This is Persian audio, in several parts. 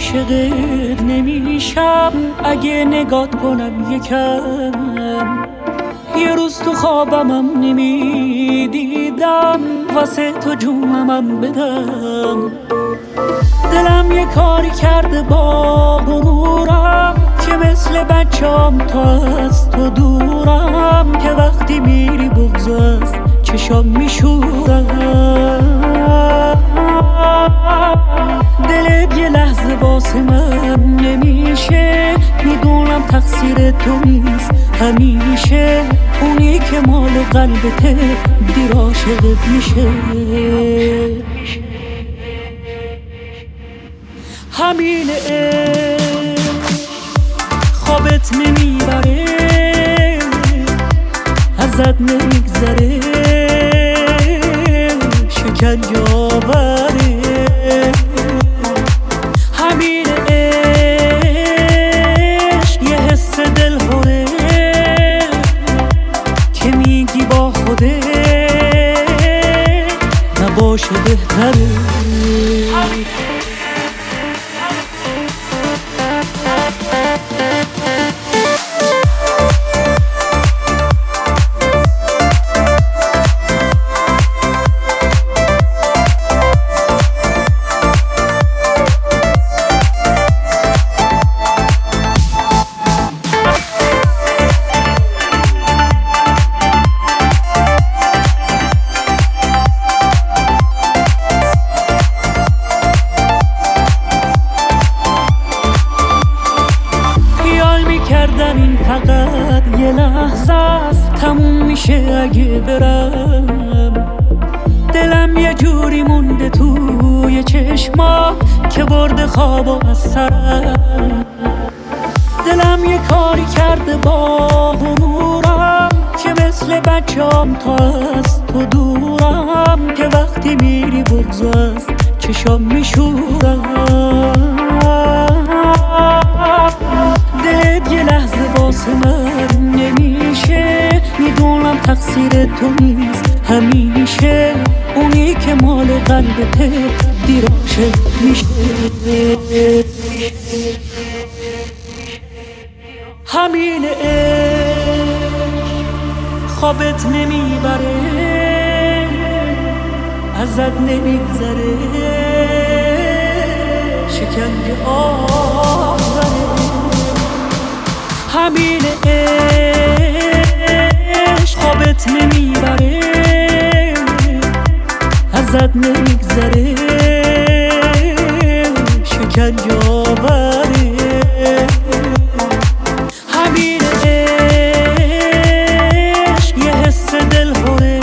عاشقت نمیشم اگه نگات کنم یکم. یه روز تو خوابمم نمیدیدم واسه تو جونمم بدم. دلم یه کاری کرده با غرورم که مثل بچه‌ام تا از تو دورم، که وقتی میری بغض از چشام میشورم. دلت یه لحظه واسه من نمیشه، میدونم تقصیر تو نیست همیشه. اونی که مال قلبته دیر عاشقت میشه. همین خوابت نمیبره، ازت نمیگذره، شکنجه آوره. همین عشق یه حس دلهوره که میگی با خوده نباشه بهتره. کردم این فقط یه لحظه است، تموم میشه اگه برم. دلم یه جوری مونده توی چشمات که برده خوابو از سرم. دلم یه کاری کرده با غرورم که مثل بچه‌ام تا از تو دورم، که وقتی میری بغض از چشام میشورم. دلت یه لحظه واسه من نمیشه، میدونم تقصیر تو نیست همیشه. اونی که مال قلبته دیر عاشق میشه. همین خوابت نمیبره، ازت نمیگذره، شکنجه آوره. همین عشق خوابت نمیبره، ازت نمیگذره، شکنجه آوره. همین عشق یه حس دلهوره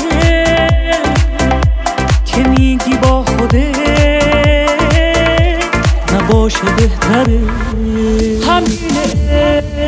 که میگی با خوده نباشه بهتره. همین